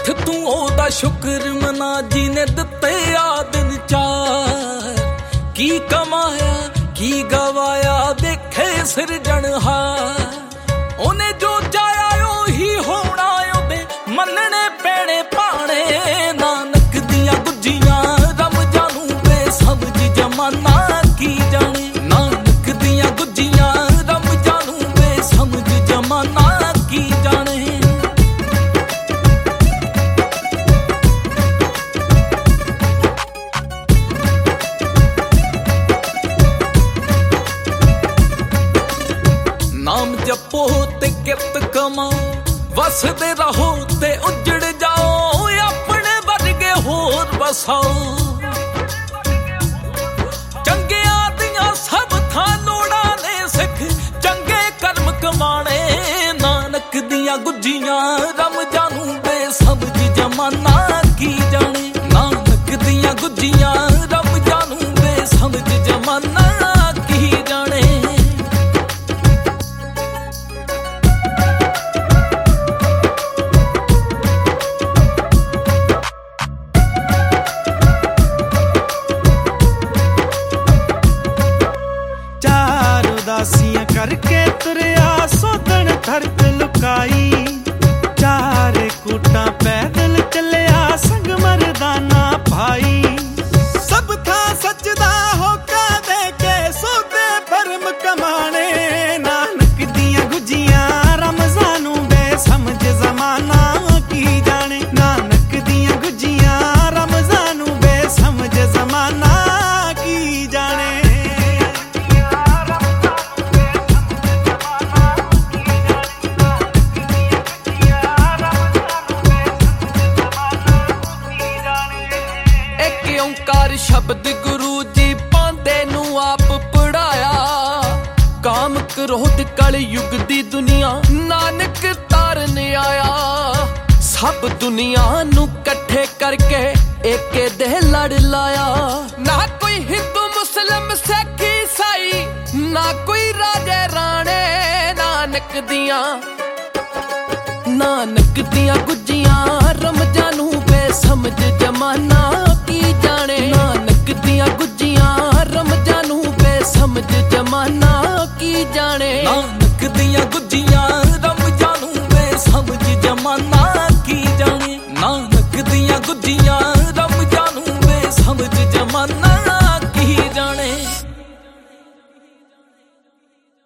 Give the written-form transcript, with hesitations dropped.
ਉੱਠ ਤੂੰ ਉਹਦਾ ਸ਼ੁਕਰ ਮਨਾ ਜਿਹਨੇ ਦਿੱਤੇ ਆ ਦਿਨ ਚਾਰ। ਕੀ ਕਮਾਇਆ ਕੀ ਗਵਾਇਆ ਦੇਖੇ ਸਿਰਜਣਹਾਰ। ਉਹਨੇ ਜੋ ਚਾਹਿਆ ਉਹੀ ਹੋਣਾ ਉਹਦੇ ਮੰਨਣੇ ਪੈਣੇ ਭਾਣੇ। ਨਾਨਕ ਦੀਆਂ ਗੁੱਜੀਆਂ ਰਮਜਾਂ ਨੂੰ ਬੇਸਮਝ ਜਮਾਨਾ ਕੀ ਜਾਣੇ। ਨਾਨਕ ਦੀਆਂ ਗੁੱਜੀਆਂ ਰਮਜਾਂ ਨੂੰ ਬੇਸਮਝ ਜਮਾਨਾ ਕੀ ਜਾਣੇ। ਨਾਮ ਜਪੋ ਤੇ ਕਿਰਤ ਕਮਾਓ, ਵਸਦੇ ਰਹੋ ਤੇ ਉੱਜੜ ਜਾਓ। ਆਪਣੇ ਵਰਗੇ ਹੋਰ ਵਸਾਓ। ਚੰਗਿਆਂ ਦੀਆਂ ਸਭ ਥਾਂ ਲੋੜਾਂ ਨੇ ਸਿੱਖ ਚੰਗੇ ਕਰਮ ਕਮਾਣੇ। ਨਾਨਕ ਦੀਆਂ ਗੁੱਜੀਆਂ ਰਮਜਾਂ ਨੂੰ ਬੇਸਮਝ ਜਮਾਨਾ ਕੀ ਜਾਣੇ। ਨਾਨਕ ਦੀਆਂ ਗੁੱਜੀਆਂ ਰਮਜਾਂ ਨੂੰ ਬੇਸਮਝ ਜਮਾਨਾ ਕੀ ਜਾਣੇ। ਉਦਾਸੀਆਂ ਕਰਕੇ ਤੁਰਿਆ ਸੋਧਣ ਧਰਤ ਲੁਕਾਈ। ਚਾਰੇ ਕੂਟਾਂ ਪੈਦਲ ਚੱਲਿਆ ਸੰਗ ਮਰਦਾਨਾ ਭਾਈ। ਸਭ ਥਾਂ ਸੱਚ ਦਾ ਹੋਕਾ ਦੇ ਕੇ ਸੋਧੇ ਭਰਮ ਕਮਾਣੇ। ਨਾਨਕ ਦੀਆਂ ਗੁੱਜੀਆਂ ਰਮਜ਼ਾਂ ਨੂੰ ਬੇਸਮਝ ਜ਼ਮਾਨਾ ਕੀ ਜਾਣੇ। ਨਾਨਕ ਦੀਆਂ ਗੁੱਜੀਆਂ ਰਮਜ਼ਾਂ ਨੂੰ ਬੇਸਮਝ ਜ਼ਮਾਨਾ ਕੀ ਜਾਣੇ। ਓਂਕਾਰ ਸ਼ਬਦ ਗੁਰੂ ਜੀ ਪਾਂਦੇ ਨੂੰ ਆਪ ਪੜਾਇਆ। ਕਾਮ ਕ੍ਰੋਧ ਕਲ ਯੁਗ ਦੀ ਦੁਨੀਆ ਨਾਨਕ ਤਾਰਨ ਆਇਆ। ਸਭ ਦੁਨੀਆ ਨੂੰ ਇਕੱਠੇ ਕਰਕੇ ਏਕੇ ਦੇ ਲੜ ਲਾਇਆ। ਨਾ ਕੋਈ ਹਿੰਦੂ ਮੁਸਲਿਮ ਸਿੱਖ ਈਸਾਈ ਨਾ ਕੋਈ ਰਾਜੇ ਰਾਣੇ। ਨਾਨਕ ਦੀਆਂ ਗੁੱਜੀਆਂ ਰਮਜਾਂ ਨੂੰ ਬੇਸਮਝ ਜਮਾਨਾ ਕੀ ਜਾਣੇ। ਨਾਨਕ ਦੀਆਂ ਗੁੱਜੀਆਂ ਰਮਜਾਂ ਨੂੰ ਬੇਸਮਝ ਜਮਾਨਾ ਕੀ ਜਾਣੇ। ਨਾਨਕ ਦੀਆਂ ਗੁੱਜੀਆਂ